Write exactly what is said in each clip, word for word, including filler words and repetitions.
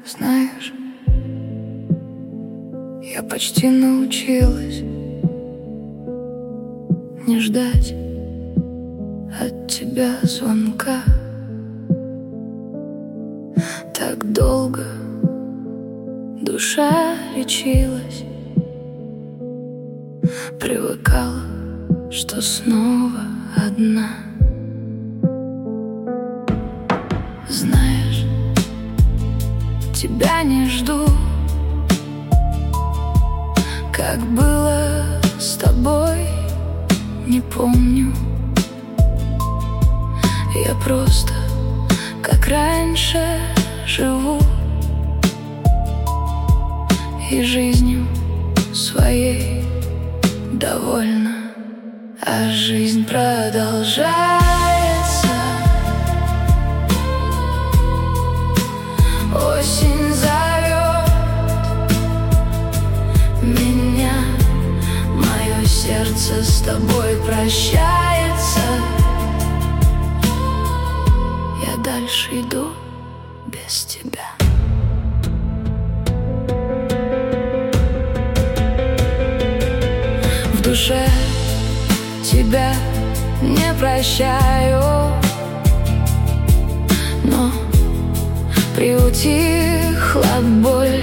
Знаешь, я почти научилась не ждать от тебя звонка. Так долго душа лечилась, привыкала, что снова одна. Знаешь, тебя не жду, как было с тобой, не помню. Я просто, как раньше, живу и жизнью своей довольна. А жизнь продолжается. Осень зовет меня, мое сердце с тобой прощается. Я дальше иду без тебя. В душе тебя не прощаю, но приутихла боль.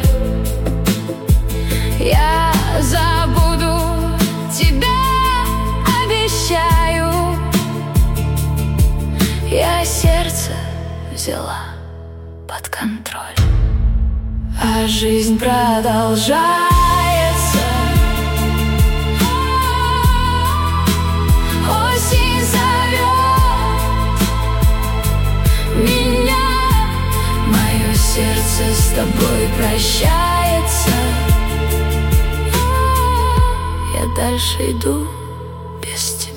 Я забуду тебя, обещаю. Я сердце взяла под контроль, а жизнь продолжается. Осень зовет меня, мое сердце с тобой прощается. Я дальше иду без тебя.